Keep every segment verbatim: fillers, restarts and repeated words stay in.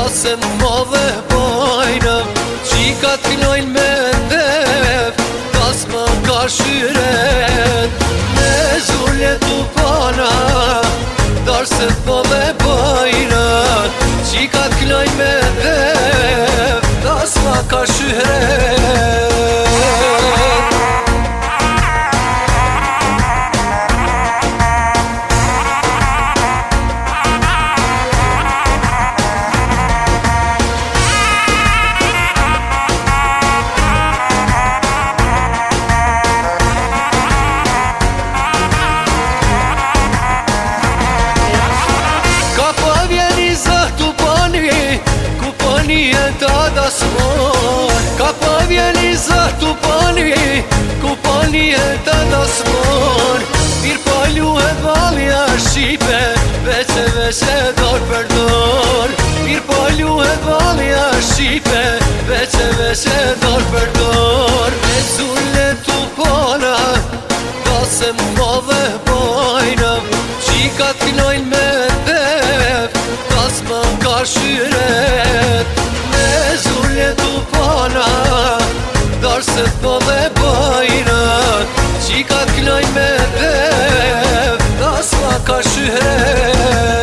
se më dhe bajnë Qika t'knojnë me ndef Tas më ka shyret Me zullje t'u pana Dar se më dhe bajnë Qika t'knojnë me ndef Tas më ka shyret Ka pa vjeni zëtu pani Ku pani e të dasmon Mirë pa luhet valja Shqipe Veqe veqe dorë për dorë Mirë pa luhet valja Shqipe Veqe veqe dorë për dorë Me zulle t'u pana Da se më dhe bajnë Qika t'knojnë me def Tas më ka shyret Zullje t'u pana Dar se t'po dhe bajnë Qika t'knojnë me def Tas ma ka shyret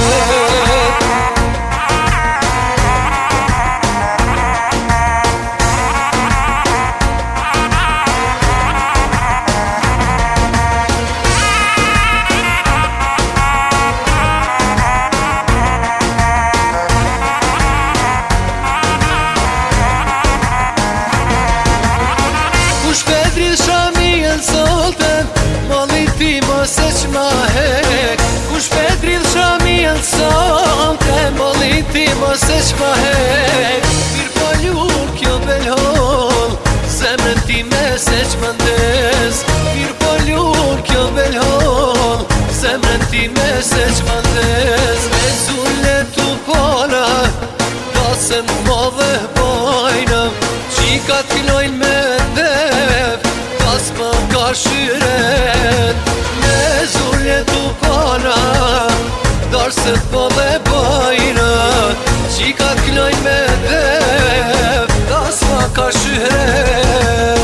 Se qma hek Kush petridh shamien sante Moliti mo se qma hek Mir polur kjo belhol Zemrën ti me se qma ndes Mir polur kjo belhol Zemrën ti me se qma ndes Me zulle t'u pana Da se më dhe bajnë Qika t'knojnë me def Tas më ka shyret Me zullje t'u pana Dar se t'po dhe bajnë Qika t'knojnë me def Tas ma ka shyret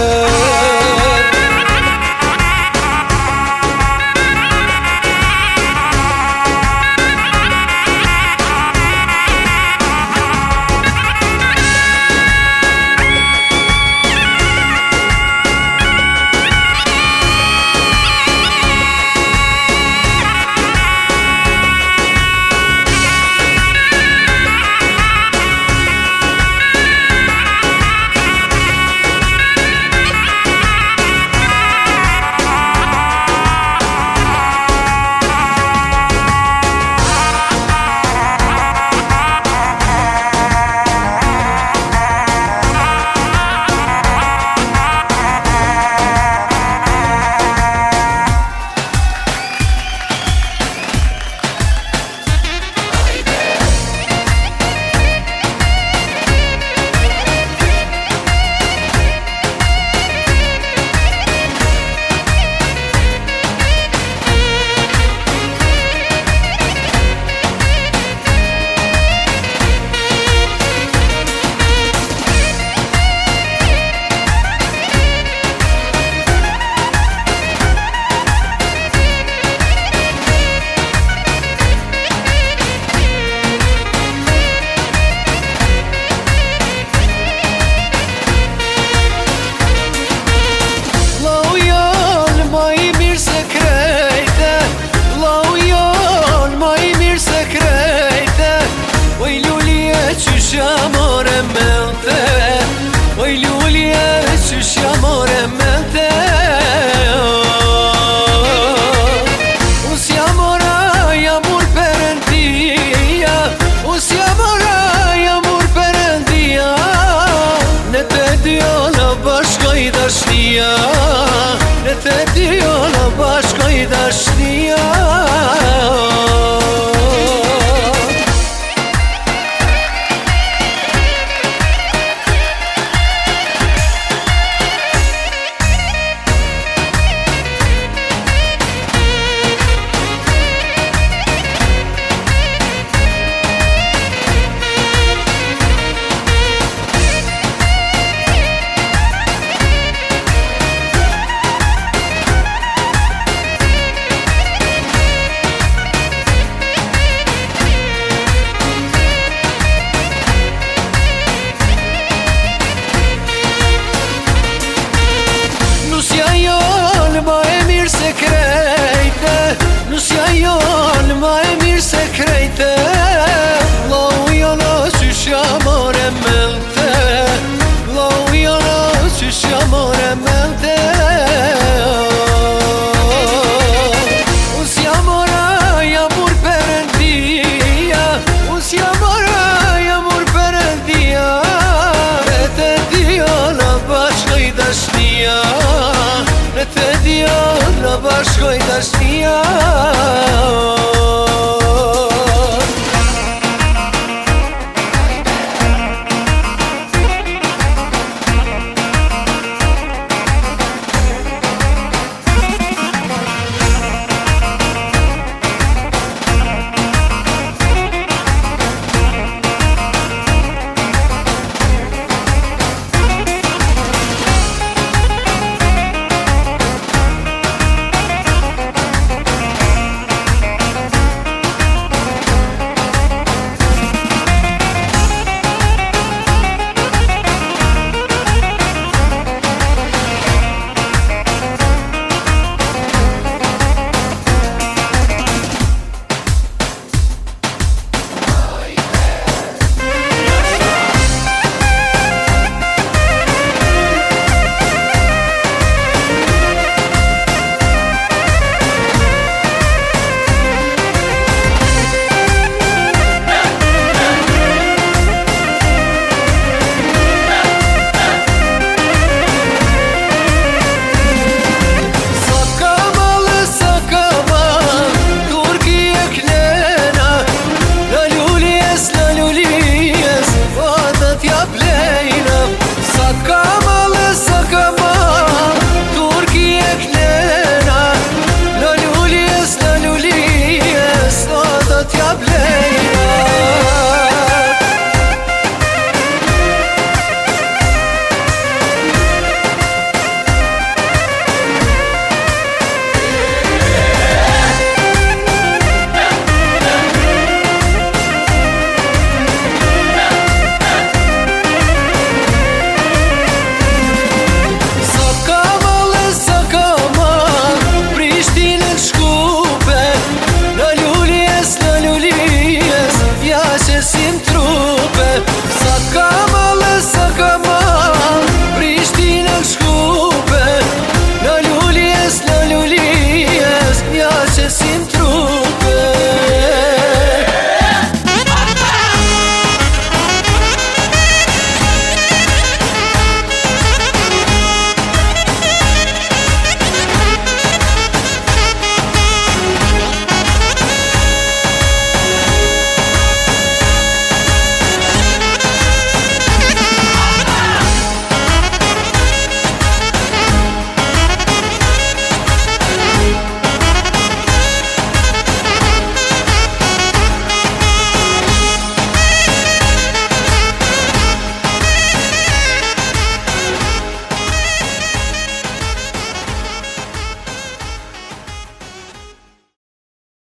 Në të dio në bashkoj dashnia bashkoj dashnia